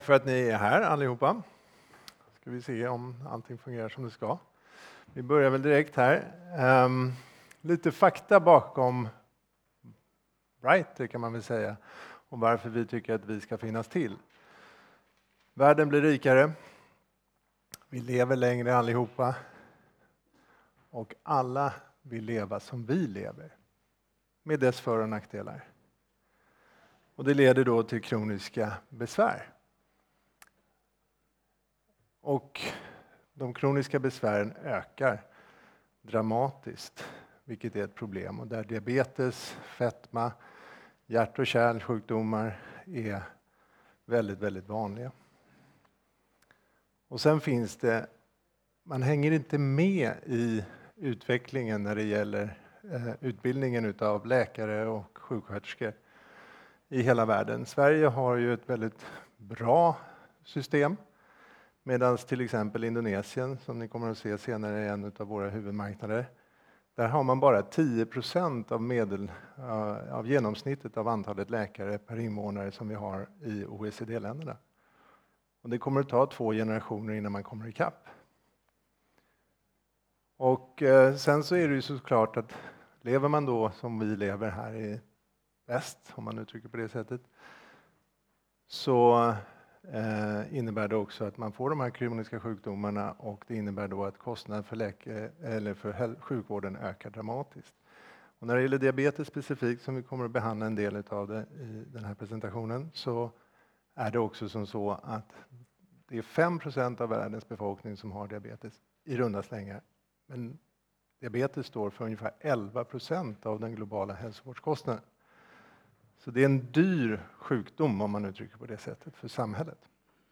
För att ni är här allihopa. Ska vi se om allting fungerar som det ska. Vi börjar väl direkt här. Lite fakta bakom Brighter kan man väl säga. Och varför vi tycker att vi ska finnas till. Världen blir rikare. Vi lever längre allihopa. Och alla vill leva som vi lever. Med dess för- och nackdelar. Och det leder då till kroniska besvär. Och de kroniska besvären ökar dramatiskt, vilket är ett problem. Och där diabetes, fetma, hjärt- och kärlsjukdomar är väldigt, väldigt vanliga. Och sen finns det, man hänger inte med i utvecklingen när det gäller utbildningen av läkare och sjuksköterskor i hela världen. Sverige har ju ett väldigt bra system. Medan till exempel Indonesien, som ni kommer att se senare, är en av våra huvudmarknader. Där har man bara 10% av genomsnittet av antalet läkare per invånare som vi har i OECD-länderna. Och det kommer att ta 2 generationer innan man kommer ikapp. Och sen så är det ju såklart att lever man då som vi lever här i väst, om man uttrycker på det sättet, så innebär det också att man får de här kroniska sjukdomarna, och det innebär då att kostnaden för sjukvården ökar dramatiskt. Och när det gäller diabetes specifikt, som vi kommer att behandla en del av det i den här presentationen, så är det också som så att det är 5% av världens befolkning som har diabetes i runda slängar. Men diabetes står för ungefär 11% av den globala hälsovårdskostnaden. Så det är en dyr sjukdom, om man uttrycker på det sättet, för samhället.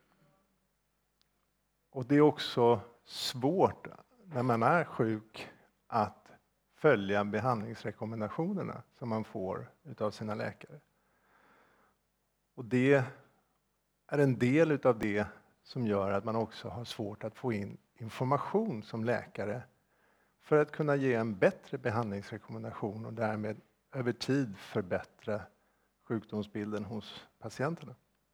Och det är också svårt när man är sjuk att följa behandlingsrekommendationerna som man får av sina läkare. Och det är en del av det som gör att man också har svårt att få in information som läkare för att kunna ge en bättre behandlingsrekommendation och därmed över tid förbättra sjukdomsbilden hos patienterna.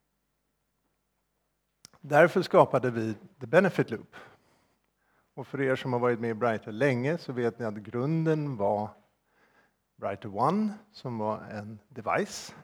Därför skapade vi The Benefit Loop. Och för er som har varit med i Brighter länge så vet ni att grunden var Brighter One, som var en device.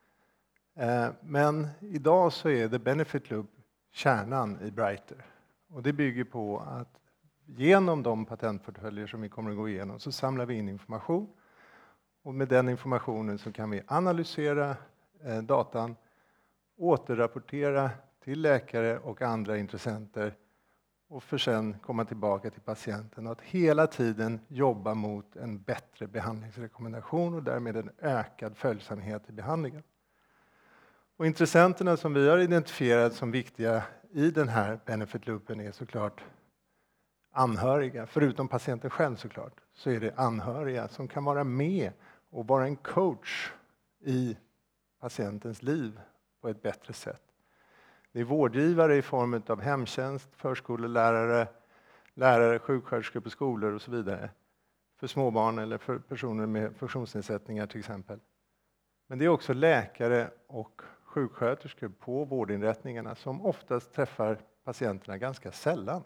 Men idag så är The Benefit Loop kärnan i Brighter. Och det bygger på att genom de patentportföljer som vi kommer att gå igenom så samlar vi in information. Och med den informationen så kan vi analysera datan, återrapportera till läkare och andra intressenter och för sen komma tillbaka till patienten. Att hela tiden jobba mot en bättre behandlingsrekommendation och därmed en ökad följsamhet i behandlingen. Och intressenterna som vi har identifierat som viktiga i den här benefit loopen är såklart anhöriga. Förutom patienten själv såklart, så är det anhöriga som kan vara med och vara en coach i patientens liv på ett bättre sätt. Det är vårdgivare i form av hemtjänst, förskolelärare, lärare, sjuksköterskor på skolor och så vidare. För småbarn eller för personer med funktionsnedsättningar till exempel. Men det är också läkare och sjuksköterskor på vårdinrättningarna som oftast träffar patienterna ganska sällan.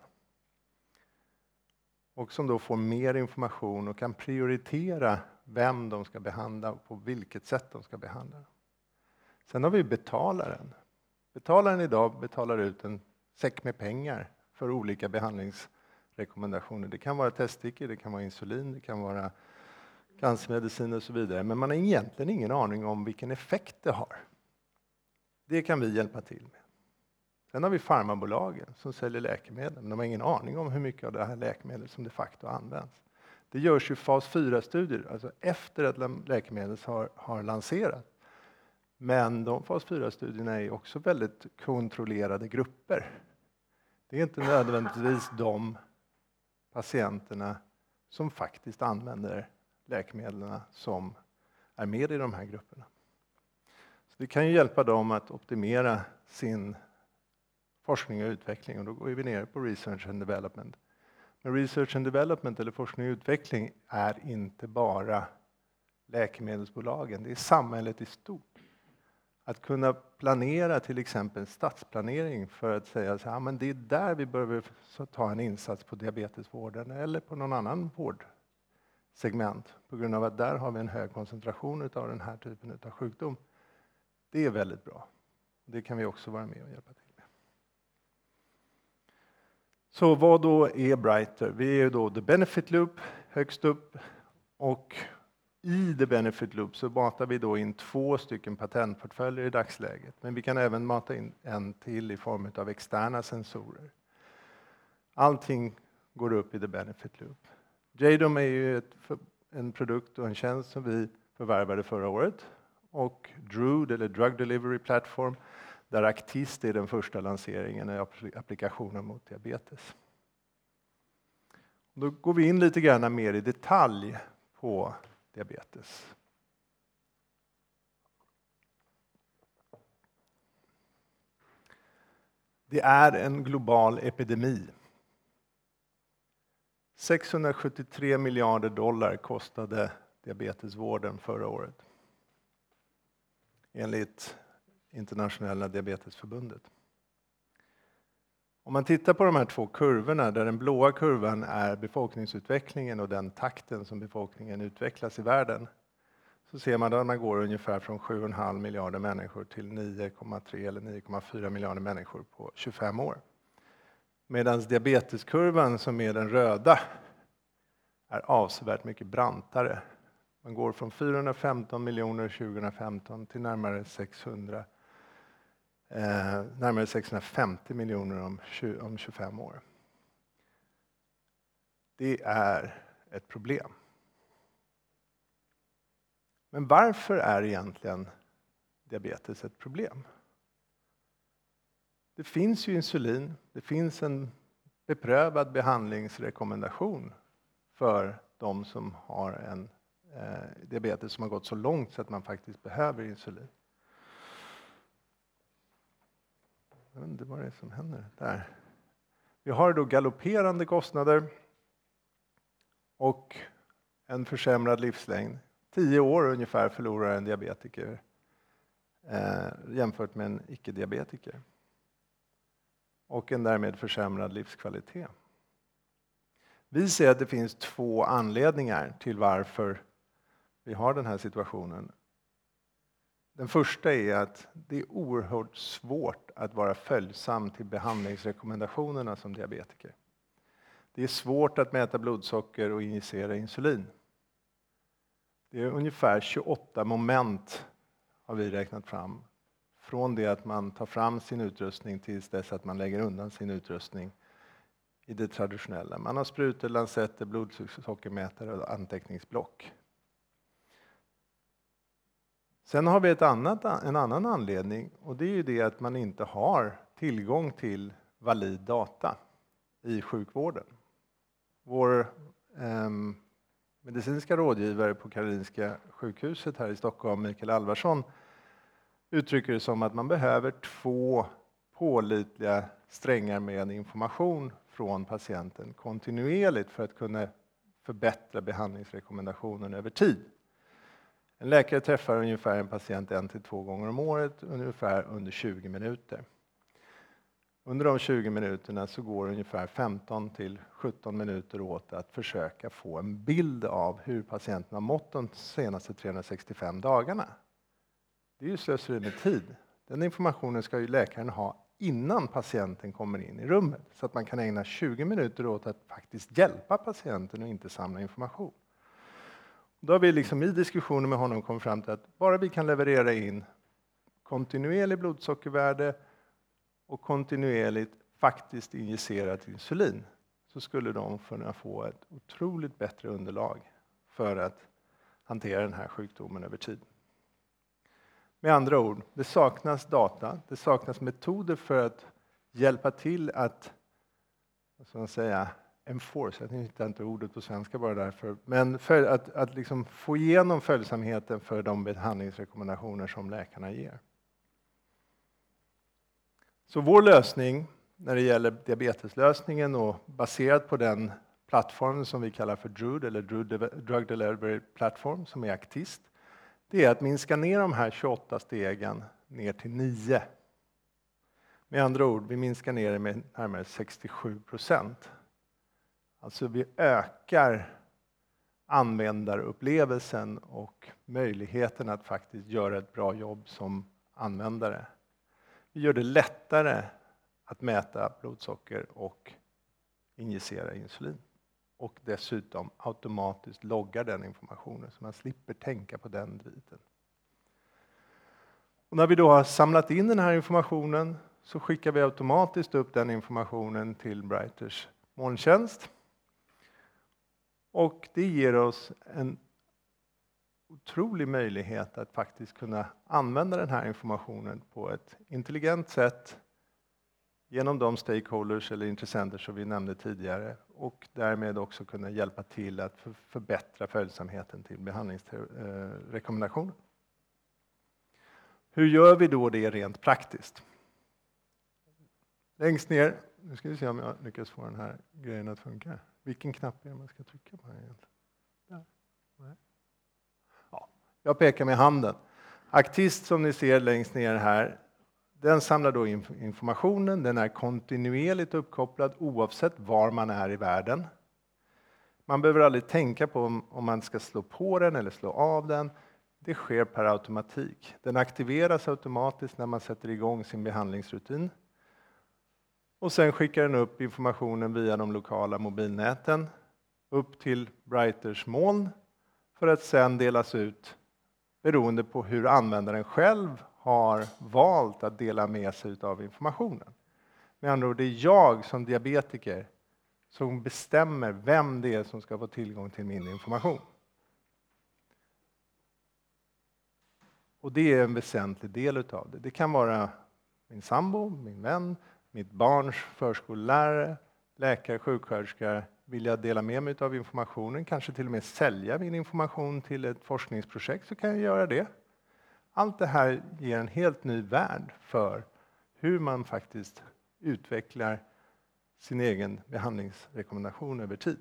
Och som då får mer information och kan prioritera vem de ska behandla och på vilket sätt de ska behandla. Sen har vi betalaren. Betalaren idag betalar ut en säck med pengar för olika behandlingsrekommendationer. Det kan vara teststickor, det kan vara insulin, det kan vara cancermedicin och så vidare. Men man har egentligen ingen aning om vilken effekt det har. Det kan vi hjälpa till med. Sen har vi farmabolagen som säljer läkemedel. Men de har ingen aning om hur mycket av det här läkemedlet som de facto används. Det görs ju fas 4-studier, alltså efter att läkemedlet har lanserat. Men de fas 4-studierna är också väldigt kontrollerade grupper. Det är inte nödvändigtvis de patienterna som faktiskt använder läkemedlen som är med i de här grupperna. Så det kan ju hjälpa dem att optimera sin forskning och utveckling, och då går vi ner på research and development. Men research and development eller forskning och utveckling är inte bara läkemedelsbolagen, det är samhället i stort. Att kunna planera till exempel stadsplanering för att säga så här, men det är där vi behöver ta en insats på diabetesvården eller på någon annan vårdsegment på grund av att där har vi en hög koncentration av den här typen av sjukdom. Det är väldigt bra. Det kan vi också vara med och hjälpa till med. Så vad då är Brighter? Vi är ju då The Benefit Loop högst upp, och i The Benefit Loop så matar vi då in 2 stycken patentportföljer i dagsläget. Men vi kan även mata in en till i form av externa sensorer. Allting går upp i The Benefit Loop. Jadom är ju en produkt och en tjänst som vi förvärvade förra året. Och DRUD, eller Drug Delivery Platform, där Actist är den första lanseringen i applikationen mot diabetes. Då går vi in lite grann mer i detalj på diabetes. Det är en global epidemi. 673 miljarder dollar kostade diabetesvården förra året, enligt Internationella diabetesförbundet. Om man tittar på de här 2 kurvorna, där den blåa kurvan är befolkningsutvecklingen och den takten som befolkningen utvecklas i världen, så ser man att man går ungefär från 7,5 miljarder människor till 9,3 eller 9,4 miljarder människor på 25 år. Medan diabeteskurvan, som är den röda, är avsevärt mycket brantare. Man går från 415 miljoner 2015 till närmare 650 miljoner om 25 år. Det är ett problem. Men varför är egentligen diabetes ett problem? Det finns ju insulin, det finns en beprövad behandlingsrekommendation för de som har en diabetes som har gått så långt så att man faktiskt behöver insulin. Jag vet inte vad det är som händer där. Vi har då galopperande kostnader och en försämrad livslängd. 10 år ungefär förlorar en diabetiker jämfört med en icke-diabetiker. Och en därmed försämrad livskvalitet. Vi ser att det finns 2 anledningar till varför vi har den här situationen. Den första är att det är oerhört svårt att vara följsam till behandlingsrekommendationerna som diabetiker. Det är svårt att mäta blodsocker och injicera insulin. Det är ungefär 28 moment har vi räknat fram. Från det att man tar fram sin utrustning tills dess att man lägger undan sin utrustning i det traditionella. Man har sprutor, lansetter, blodsockermätare och anteckningsblock. Sen har vi en annan anledning, och det är ju det att man inte har tillgång till valid data i sjukvården. Vår medicinska rådgivare på Karolinska sjukhuset här i Stockholm, Mikael Alvarsson, uttrycker det som att man behöver 2 pålitliga strängar med information från patienten kontinuerligt för att kunna förbättra behandlingsrekommendationen över tid. En läkare träffar ungefär en patient 1 till 2 gånger om året, ungefär under 20 minuter. Under de 20 minuterna så går ungefär 15 till 17 minuter åt att försöka få en bild av hur patienten har mått de senaste 365 dagarna. Det är ju slöseri med tid. Den informationen ska ju läkaren ha innan patienten kommer in i rummet, så att man kan ägna 20 minuter åt att faktiskt hjälpa patienten och inte samla information. Då har vi liksom i diskussioner med honom kommit fram till att bara vi kan leverera in kontinuerlig blodsockervärde och kontinuerligt faktiskt injicerat insulin, så skulle de kunna få ett otroligt bättre underlag för att hantera den här sjukdomen över tid. Med andra ord, det saknas data, det saknas metoder för att hjälpa till att, så att säga, enforce, jag hittar inte ordet på svenska bara därför, men för att liksom få igenom följsamheten för de behandlingsrekommendationer som läkarna ger. Så vår lösning när det gäller diabeteslösningen, och baserat på den plattformen som vi kallar för DRUD, eller Drug Delivery Platform, som är Actist, det är att minska ner de här 28 stegen ner till 9. Med andra ord, vi minskar ner det med närmare 67%. Alltså vi ökar användarupplevelsen och möjligheten att faktiskt göra ett bra jobb som användare. Vi gör det lättare att mäta blodsocker och injicera insulin. Och dessutom automatiskt loggar den informationen så man slipper tänka på den biten. Och när vi då har samlat in den här informationen så skickar vi automatiskt upp den informationen till Breiters molntjänst. Och det ger oss en otrolig möjlighet att faktiskt kunna använda den här informationen på ett intelligent sätt genom de stakeholders eller intressenter som vi nämnde tidigare och därmed också kunna hjälpa till att förbättra följsamheten till behandlingsrekommendationer. Hur gör vi då det rent praktiskt? Längst ner, nu ska vi se om jag lyckas få den här grejen att funka. Vilken knapp är det man ska trycka på här egentligen? Där. Nej. Ja, jag pekar med handen. Actist som ni ser längst ner här, den samlar då informationen, den är kontinuerligt uppkopplad oavsett var man är i världen. Man behöver aldrig tänka på om man ska slå på den eller slå av den. Det sker per automatik. Den aktiveras automatiskt när man sätter igång sin behandlingsrutin. Och sen skickar den upp informationen via de lokala mobilnäten upp till Breiters moln för att sen delas ut beroende på hur användaren själv har valt att dela med sig av informationen. Med andra ord, det är jag som diabetiker som bestämmer vem det är som ska få tillgång till min information. Och det är en väsentlig del utav det. Det kan vara min sambo, min vän, mitt barns förskollärare, läkare, sjuksköterska. Vill jag dela med mig av informationen, kanske till och med sälja min information till ett forskningsprojekt, så kan jag göra det. Allt det här ger en helt ny värld för hur man faktiskt utvecklar sin egen behandlingsrekommendation över tid.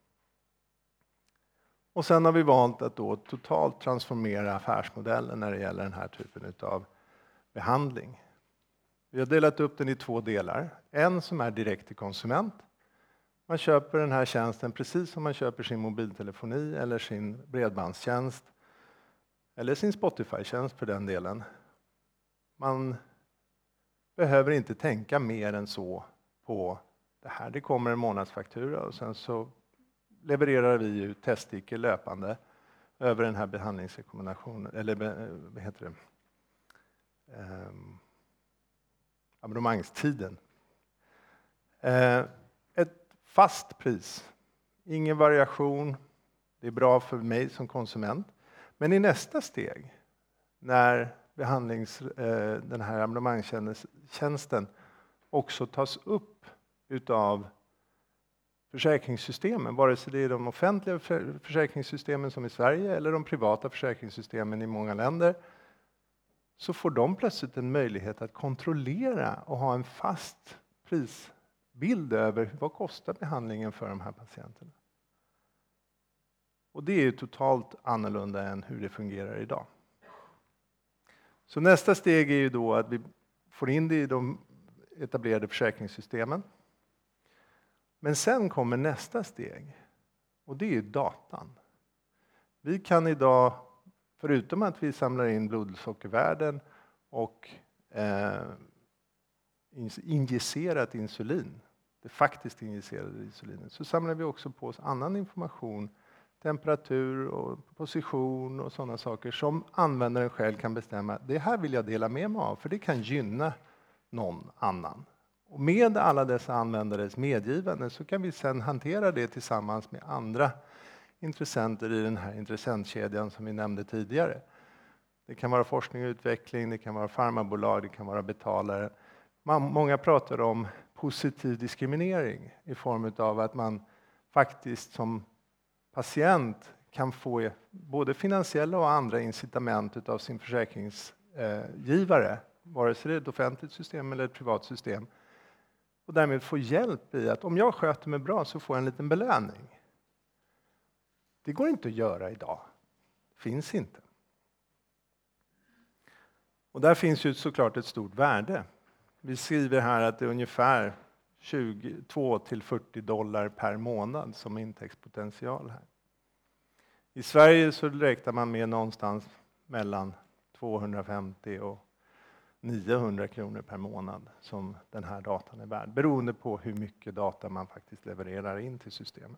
Och sen har vi valt att då totalt transformera affärsmodellen när det gäller den här typen av behandling. Vi har delat upp den i 2 delar. En som är direkt till konsument. Man köper den här tjänsten precis som man köper sin mobiltelefoni eller sin bredbandstjänst. Eller sin Spotify-tjänst för den delen. Man behöver inte tänka mer än så på det här. Det kommer en månadsfaktura och sen så levererar vi ut teststickor löpande över den här behandlingsrekommendationen. Eller vad heter det? Abonnemangstiden. Ett fast pris. Ingen variation. Det är bra för mig som konsument. Men i nästa steg, när den här abonnemangstjänsten också tas upp utav försäkringssystemen, vare sig det är de offentliga försäkringssystemen som i Sverige eller de privata försäkringssystemen i många länder, så får de plötsligt en möjlighet att kontrollera och ha en fast prisbild över vad kostar behandlingen för de här patienterna. Och det är ju totalt annorlunda än hur det fungerar idag. Så nästa steg är ju då att vi får in det i de etablerade försäkringssystemen. Men sen kommer nästa steg. Och det är ju datan. Vi kan idag, förutom att vi samlar in blodsockervärden och injicerat insulin, det faktiskt injicerade insulinet, så samlar vi också på oss annan information, temperatur och position och sådana saker som användaren själv kan bestämma. Det här vill jag dela med mig av, för det kan gynna någon annan. Och med alla dessa användares medgivande så kan vi sedan hantera det tillsammans med andra intressenter i den här intressentkedjan som vi nämnde tidigare. Det kan vara forskning och utveckling, det kan vara farmabolag, det kan vara betalare. Många pratar om positiv diskriminering i form av att man faktiskt som patient kan få både finansiella och andra incitament av sin försäkringsgivare, vare sig det är ett offentligt system eller ett privat system. Och därmed få hjälp i att om jag sköter mig bra så får jag en liten belöning. Det går inte att göra idag. Finns inte. Och där finns ju såklart ett stort värde. Vi skriver här att det är ungefär 22 till $40 per månad som intäktspotential här. I Sverige så räknar man med någonstans mellan 250 och 900 kronor per månad som den här datan är värd, beroende på hur mycket data man faktiskt levererar in till systemen.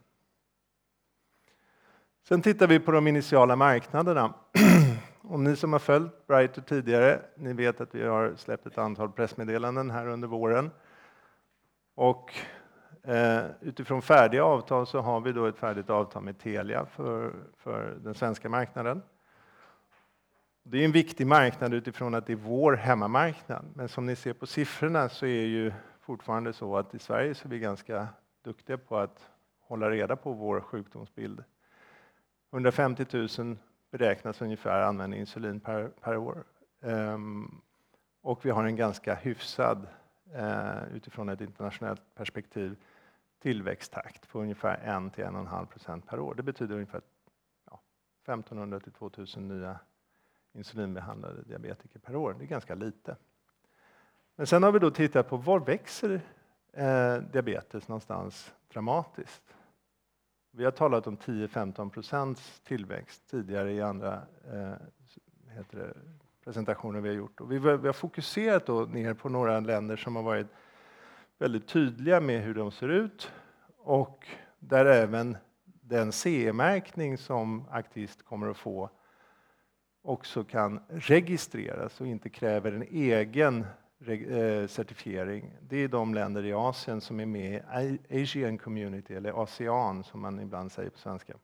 Sen tittar vi på de initiala marknaderna. Och ni som har följt Brighter tidigare, ni vet att vi har släppt ett antal pressmeddelanden här under våren. Och utifrån färdiga avtal så har vi då ett färdigt avtal med Telia för den svenska marknaden. Det är en viktig marknad utifrån att det är vår hemmamarknad. Men som ni ser på siffrorna så är ju fortfarande så att i Sverige så är vi ganska duktiga på att hålla reda på vår sjukdomsbild. 150 000 beräknas ungefär använda insulin per år. Och vi har en ganska hyfsad, utifrån ett internationellt perspektiv, tillväxttakt på ungefär 1-1,5% per år. Det betyder ungefär 1500 till 2000 nya insulinbehandlade diabetiker per år. Det är ganska lite. Men sen har vi då tittat på var växer diabetes någonstans dramatiskt. Vi har talat om 10-15% tillväxt tidigare i andra presentationer vi har gjort. Och vi har fokuserat då ner på några länder som har varit väldigt tydliga med hur de ser ut. Och där även den CE-märkning som Actist kommer att få också kan registreras och inte kräver en egen certifiering. Det är de länder i Asien som är med i Asian Community, eller ASEAN som man ibland säger på svenska.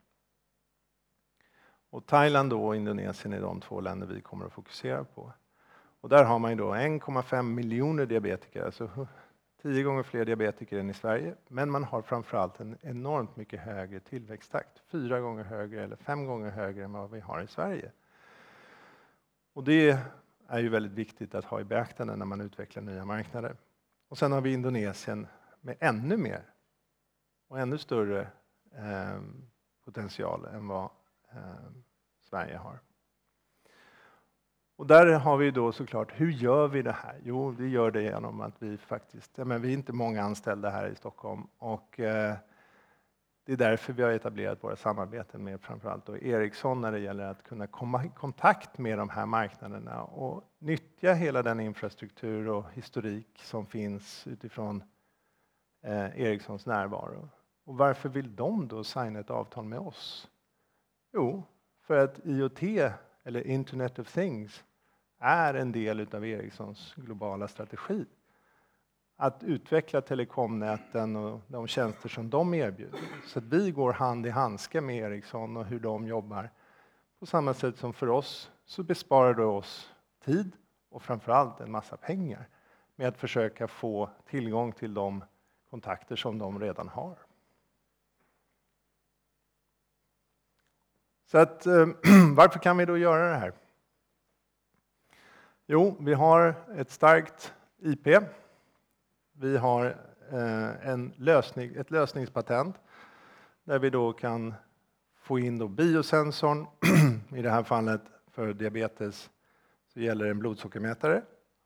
Och Thailand och Indonesien är de 2 länder vi kommer att fokusera på. Och där har man ju då 1,5 miljoner diabetiker, alltså 10 gånger fler diabetiker än i Sverige. Men man har framförallt en enormt mycket högre tillväxttakt, 4 gånger högre eller 5 gånger högre än vad vi har i Sverige. Och det är ju väldigt viktigt att ha i beaktande när man utvecklar nya marknader. Och sen har vi Indonesien med ännu mer och ännu större potential än vad Sverige har. Och där har vi då såklart, hur gör vi det här? Jo, vi gör det genom att vi faktiskt, vi är inte många anställda här i Stockholm och det är därför vi har etablerat våra samarbeten med framförallt då Ericsson när det gäller att kunna komma i kontakt med de här marknaderna och nyttja hela den infrastruktur och historik som finns utifrån Ericssons närvaro. Och varför vill de då signa ett avtal med oss? Jo, för att IoT, eller Internet of Things, är en del av Ericssons globala strategi. Att utveckla telekomnäten och de tjänster som de erbjuder. Så att vi går hand i handske med Ericsson och hur de jobbar. På samma sätt som för oss så besparar det oss tid och framförallt en massa pengar med att försöka få tillgång till de kontakter som de redan har. Så att, varför kan vi då göra det här? Jo, vi har ett starkt IP. Vi har ett lösningspatent där vi då kan få in då biosensorn. I det här fallet för diabetes så gäller det en blodsockermätare.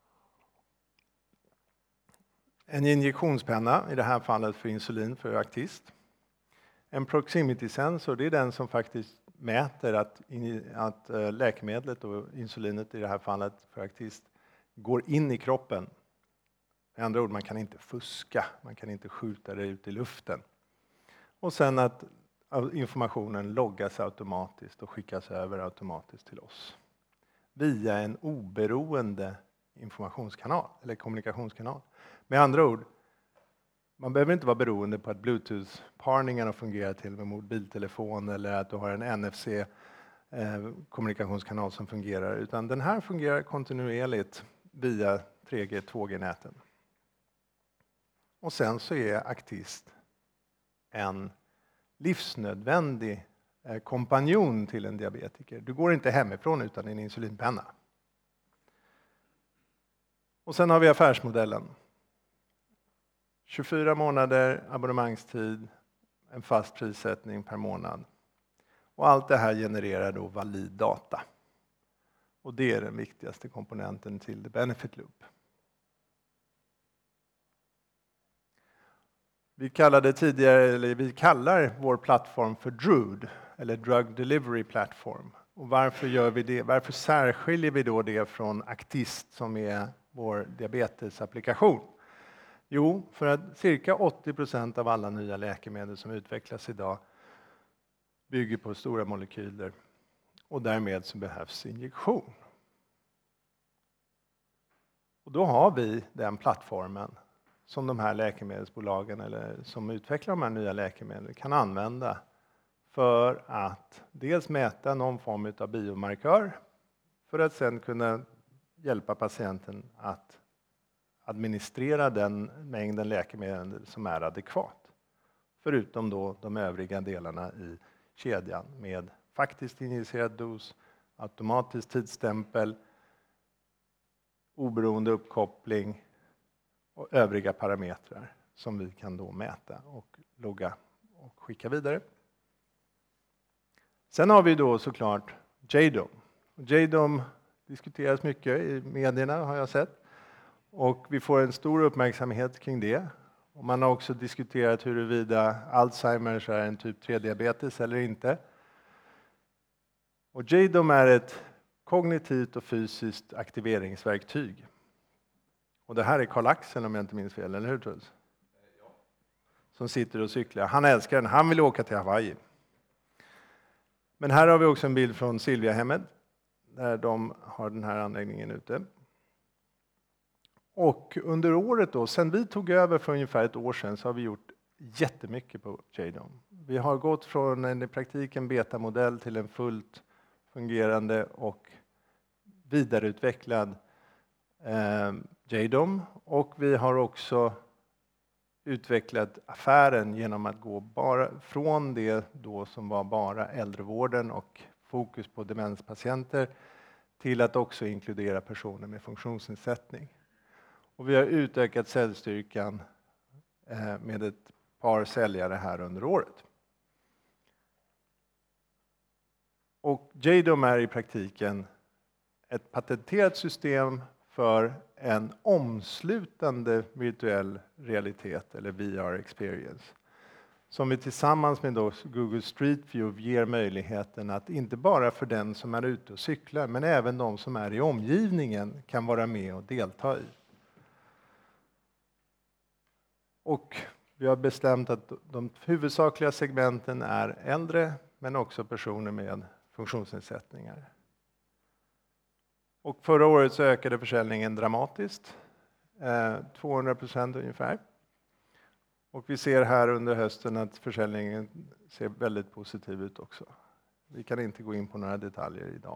En injektionspenna, i det här fallet för insulin för Actist. En proximity-sensor, det är den som faktiskt mäter att läkemedlet och insulinet i det här fallet för Actist går in i kroppen. Med andra ord, man kan inte fuska, man kan inte skjuta det ut i luften. Och sen att informationen loggas automatiskt och skickas över automatiskt till oss. Via en oberoende informationskanal eller kommunikationskanal. Med andra ord, man behöver inte vara beroende på att Bluetooth-parningarna fungerar till med mobiltelefon eller att du har en NFC-kommunikationskanal som fungerar. Utan den här fungerar kontinuerligt via 3G, 2G-näten. Och sen så är Actist en livsnödvändig kompanjon till en diabetiker. Du går inte hemifrån utan en insulinpenna. Och sen har vi affärsmodellen. 24 månader abonnemangstid, en fast prissättning per månad. Och allt det här genererar då valid data. Och det är den viktigaste komponenten till the benefit loop. Vi kallar vår plattform för DRUD, eller Drug Delivery Platform. Och varför gör vi det? Varför särskiljer vi då det från Actist som är vår diabetesapplikation? Jo, för att cirka 80% av alla nya läkemedel som utvecklas idag bygger på stora molekyler och därmed så behövs injektion. Och då har vi den plattformen som de här läkemedelsbolagen eller som utvecklar de här nya läkemedlen kan använda för att dels mäta någon form av biomarkör för att sedan kunna hjälpa patienten att administrera den mängden läkemedel som är adekvat. Förutom då de övriga delarna i kedjan med faktiskt injicerad dos, automatisk tidsstämpel, oberoende uppkoppling och övriga parametrar som vi kan då mäta och logga och skicka vidare. Sen har vi då såklart JDOM. JDOM diskuteras mycket i medierna har jag sett. Och vi får en stor uppmärksamhet kring det. Och man har också diskuterat huruvida Alzheimers är en typ 3-diabetes eller inte. Och JDOM är ett kognitivt och fysiskt aktiveringsverktyg. Och det här är Karl Axel om jag inte minns fel, eller hur Truls? Ja. Som sitter och cyklar. Han älskar den, han vill åka till Hawaii. Men här har vi också en bild från Silviahemmet där de har den här anläggningen ute. Och under året då, sen vi tog över för ungefär ett år sedan så har vi gjort jättemycket på JDOM. Vi har gått från en i praktiken betamodell till en fullt fungerande och vidareutvecklad JDOM. Och vi har också utvecklat affären genom att gå bara från det då som var bara äldrevården och fokus på demenspatienter till att också inkludera personer med funktionsnedsättning. Och vi har utökat säljstyrkan med ett par säljare här under året. Och JDOM är i praktiken ett patenterat system för en omslutande virtuell realitet eller VR experience. Som vi tillsammans med Google Street View ger möjligheten att inte bara för den som är ute och cyklar men även de som är i omgivningen kan vara med och delta i. Och vi har bestämt att de huvudsakliga segmenten är äldre men också personer med funktionsnedsättningar. Och förra året så ökade försäljningen dramatiskt, 200% ungefär. Och vi ser här under hösten att försäljningen ser väldigt positiv ut också. Vi kan inte gå in på några detaljer idag.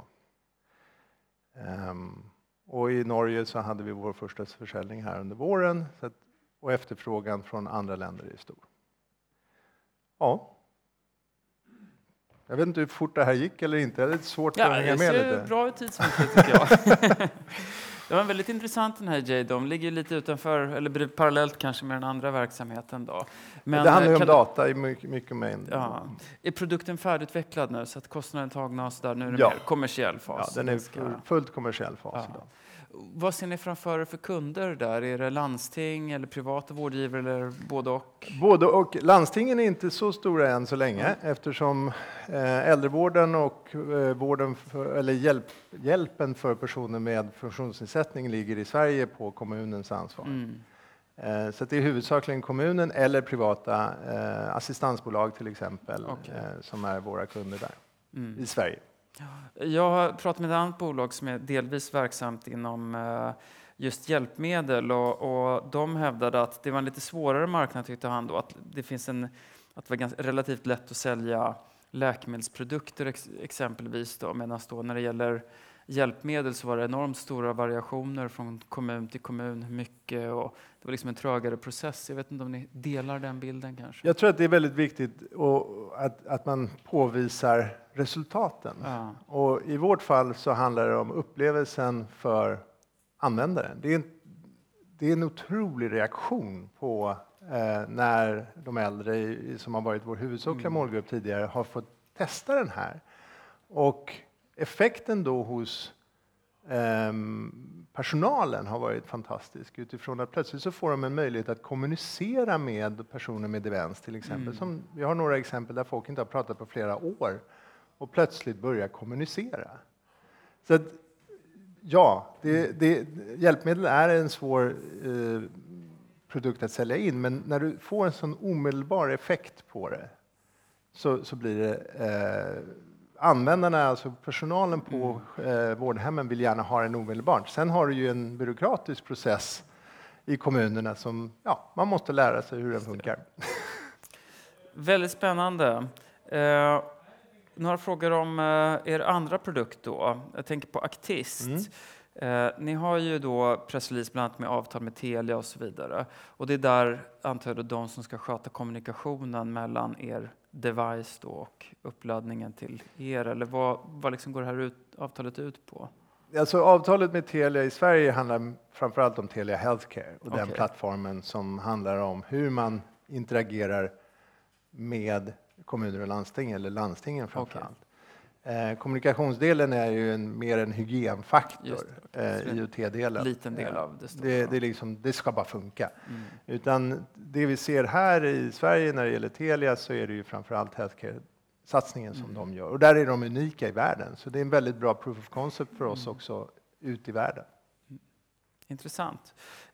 Och i Norge så hade vi vår första försäljning här under våren och efterfrågan från andra länder är stor. Ja. Jag vet inte hur fort det här gick eller inte. Det är lite svårt att hänga med lite. Det ser bra ut tidsmässigt tycker jag. Det var väldigt intressant den här JDOM. Ligger lite utanför, eller parallellt kanske med den andra verksamheten då. Men det handlar ju om data i mycket mängd. Ja. Är produkten färdigutvecklad nu så att kostnaden är tagna och så där? Nu är det mer kommersiell fas. Ja, den är fullt kommersiell fas idag. Vad ser ni framför er för kunder där? Är det landsting eller privata vårdgivare eller både och? Både och. Landstingen är inte så stora än så länge eftersom äldrevården och vården eller hjälpen för personer med funktionsnedsättning ligger i Sverige på kommunens ansvar. Så det är huvudsakligen kommunen eller privata assistansbolag till exempel som är våra kunder där i Sverige. Jag har pratat med ett annat bolag som är delvis verksamt inom just hjälpmedel och de hävdade att det var en lite svårare marknad tyckte han då. Att det var ganska relativt lätt att sälja läkemedelsprodukter exempelvis då. Medan då när det gäller hjälpmedel så var det enormt stora variationer från kommun till kommun. Mycket och det var liksom en trögare process. Jag vet inte om ni delar den bilden kanske? Jag tror att det är väldigt viktigt att man påvisar resultaten. Ja. Och i vårt fall så handlar det om upplevelsen för användaren. Det är en otrolig reaktion på när de äldre som har varit vår huvudsakliga målgrupp tidigare har fått testa den här. Och effekten då hos personalen har varit fantastisk utifrån att plötsligt så får de en möjlighet att kommunicera med personer med demens till exempel. Som, vi har några exempel där folk inte har pratat på flera år och plötsligt börjar kommunicera. Så att, ja, hjälpmedel är en svår produkt att sälja in, men när du får en sån omedelbar effekt på det så blir det användarna, alltså personalen på vårdhemmen vill gärna ha den omedelbart. Sen har du ju en byråkratisk process i kommunerna som man måste lära sig hur den funkar. Väldigt spännande. Några frågor om er andra produkt då. Jag tänker på Actist. Ni har ju då pressrelease bland annat med avtal med Telia och så vidare. Och det är där, antar jag, de som ska sköta kommunikationen mellan er device då och uppladdningen till er. Eller vad liksom går det här avtalet ut på? Alltså, avtalet med Telia i Sverige handlar framförallt om Telia Healthcare och den plattformen som handlar om hur man interagerar med kommuner och landsting, eller landstingen framförallt. Kommunikationsdelen är ju mer en hygienfaktor, IoT-delen. Liten del av det. Det ska bara funka. Utan det vi ser här i Sverige när det gäller Telia så är det ju framförallt healthcare-satsningen som de gör. Och där är de unika i världen. Så det är en väldigt bra proof of concept för oss också ut i världen. Intressant.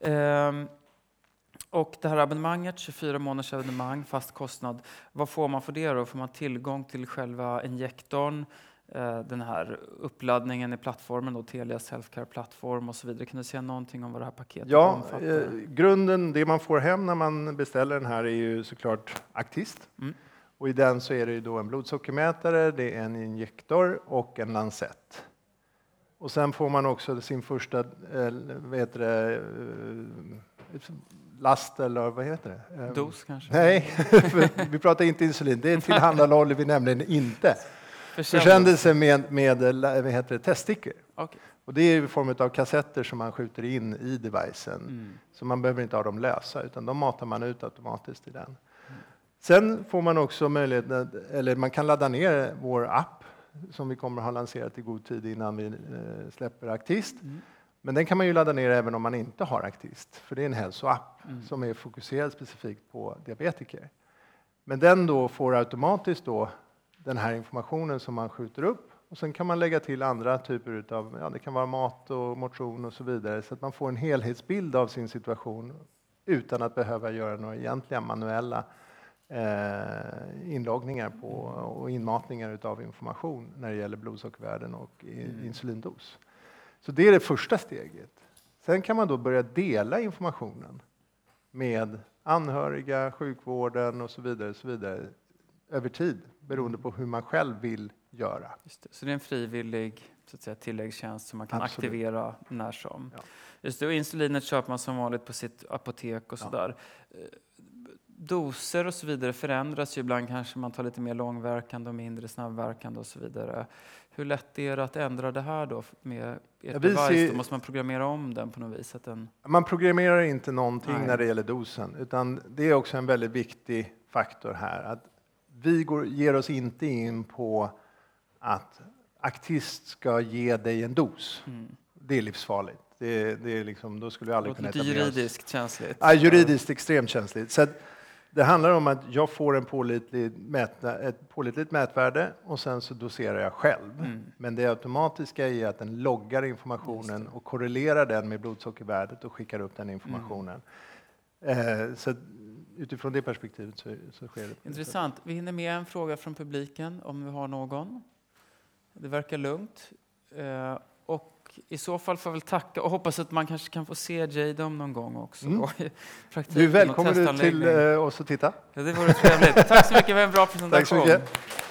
Och det här abonnemanget, 24 månaders abonnemang, fast kostnad. Vad får man för det då? Får man tillgång till själva injektorn, den här uppladdningen i plattformen, då, Telias Healthcare-plattform och så vidare? Kan du säga någonting om vad det här paketet omfattar? Grunden, det man får hem när man beställer den här är ju såklart Actist. Och i den så är det ju då en blodsockermätare, det är en injektor och en lansett. Och sen får man också sin första last, eller vad heter det? Dos kanske? Nej, vi pratar inte insulin. Det tillhandahåller vi nämligen inte. Försändelse med teststickor. Okay. Och det är i form av kassetter som man skjuter in i devicen. Så man behöver inte ha dem lösa, utan de matar man ut automatiskt i den. Sen får man också möjlighet, eller man kan ladda ner vår app som vi kommer att ha lanserat i god tid innan vi släpper Actist. Men den kan man ju ladda ner även om man inte har Actist. För det är en hälsoapp som är fokuserad specifikt på diabetiker. Men den då får automatiskt då den här informationen som man skjuter upp. Och sen kan man lägga till andra typer av, det kan vara mat och motion och så vidare. Så att man får en helhetsbild av sin situation utan att behöva göra några egentliga manuella inloggningar på och inmatningar av information när det gäller blodsockervärden och insulindos. Så det är det första steget. Sen kan man då börja dela informationen med anhöriga, sjukvården och så vidare över tid, beroende på hur man själv vill göra. Just det. Så det är en frivillig, så att säga, tilläggstjänst som man kan aktivera när som. Ja. Just det, och insulinet köper man som vanligt på sitt apotek och sådär. Doser och så vidare förändras ju ibland, kanske man tar lite mer långverkande och mindre snabbverkande och så vidare. Hur lätt är det att ändra det här då med ett device? Då måste man programmera om den på något vis? Att man programmerar inte någonting när det gäller dosen, utan det är också en väldigt viktig faktor här. Att vi ger oss inte in på att Actist ska ge dig en dos. Det är livsfarligt. Det är liksom, då skulle vi aldrig kunna etablera oss. Juridiskt känsligt. Ja, juridiskt extremt känsligt. Så det handlar om att jag får ett pålitligt mätvärde och sen så doserar jag själv. Men det automatiska är att den loggar informationen och korrelerar den med blodsockervärdet och skickar upp den informationen. Så utifrån det perspektivet så sker det. Intressant. Vi hinner med en fråga från publiken om vi har någon. Det verkar lugnt. Och i så fall får jag väl tacka och hoppas att man kanske kan få se Jadom någon gång också. Du är välkommen till oss att titta. Ja, det vore trevligt. Tack så mycket, det var en bra presentation. Tack så mycket.